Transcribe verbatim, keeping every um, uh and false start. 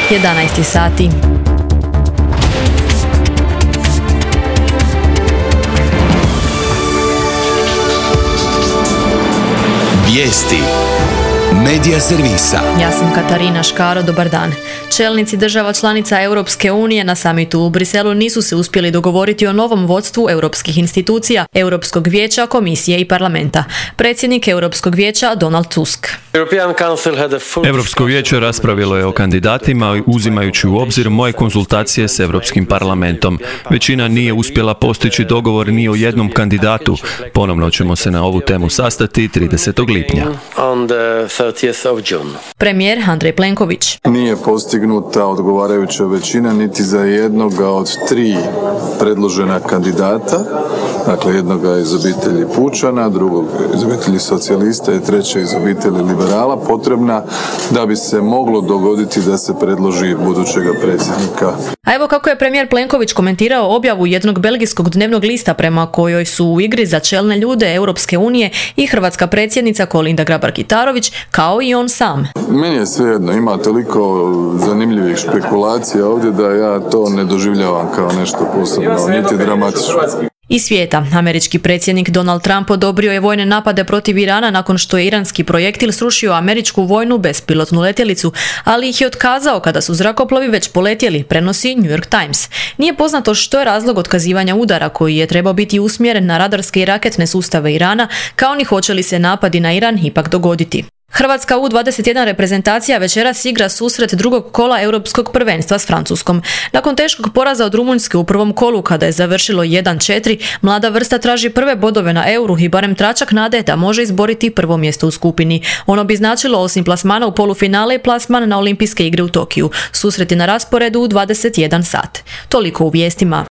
jedanaest sati. Vijesti Medija servisa. Ja sam Katarina Škaro, dobar dan. Čelnici država članica Europske unije na samitu u Briselu nisu se uspjeli dogovoriti o novom vodstvu europskih institucija, Europskog vijeća, Komisije i Parlamenta. Predsjednik Europskog vijeća Donald Tusk. Europsko vijeće raspravilo je o kandidatima uzimajući u obzir moje konzultacije s Europskim parlamentom. Većina nije uspjela postići dogovor ni o jednom kandidatu. Ponovno ćemo se na ovu temu sastati tridesetog lipnja. Premijer Andrej Plenković. Nije postignuta odgovarajuća većina niti za jednoga od tri predložena kandidata, dakle jednoga iz obitelji Pučana, drugog iz obitelji socijalista i treće iz obitelji liberala, potrebna da bi se moglo dogoditi da se predloži budućega predsjednika. A evo kako je premijer Plenković komentirao objavu jednog belgijskog dnevnog lista prema kojoj su u igri za čelne ljude Europske unije i hrvatska predsjednica Kolinda Grabar-Kitarović, kao i on sam. Meni je svejedno, ima toliko zanimljivih špekulacija ovdje da ja to ne doživljavam kao nešto posebno, niti dramatično. Iz svijeta, američki predsjednik Donald Trump odobrio je vojne napade protiv Irana nakon što je iranski projektil srušio američku vojnu bespilotnu letjelicu, ali ih je otkazao kada su zrakoplovi već poletjeli, prenosi New York Times. Nije poznato što je razlog otkazivanja udara koji je trebao biti usmjeren na radarske i raketne sustave Irana, kao ni hoće li se napadi na Iran ipak dogoditi. Hrvatska U dvadeset jedan reprezentacija večeras igra susret drugog kola europskog prvenstva s Francuskom. Nakon teškog poraza od Rumunjske u prvom kolu kada je završilo jedan četiri, mlada vrsta traži prve bodove na Euru i barem tračak nade da može izboriti prvo mjesto u skupini. Ono bi značilo osim plasmana u polufinale i plasman na olimpijske igre u Tokiju. Susret je na rasporedu u dvadeset jedan sat. Toliko u vijestima.